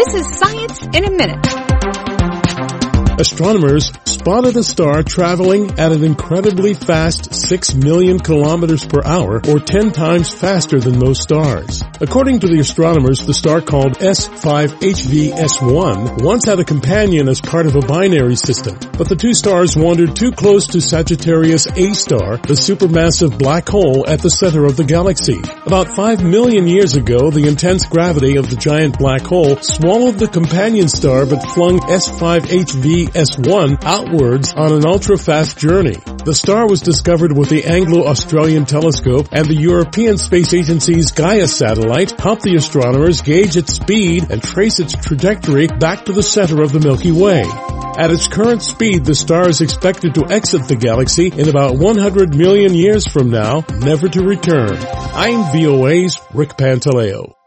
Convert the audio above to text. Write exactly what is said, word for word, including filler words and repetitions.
This is Science in a Minute. Astronomers spotted a star traveling at an incredibly fast six million kilometers per hour, or ten times faster than most stars. According to the astronomers, the star called S five H V S one once had a companion as part of a binary system, but the two stars wandered too close to Sagittarius A star, the supermassive black hole at the center of the galaxy. About five million years ago, the intense gravity of the giant black hole swallowed the companion star but flung S five H V S one outwards on an ultra-fast journey. The star was discovered with the Anglo-Australian telescope, and the European Space Agency's Gaia satellite helped the astronomers gauge its speed and trace its trajectory back to the center of the Milky Way. At its current speed, the star is expected to exit the galaxy in about one hundred million years from now, never to return. I'm V O A's Rick Pantaleo.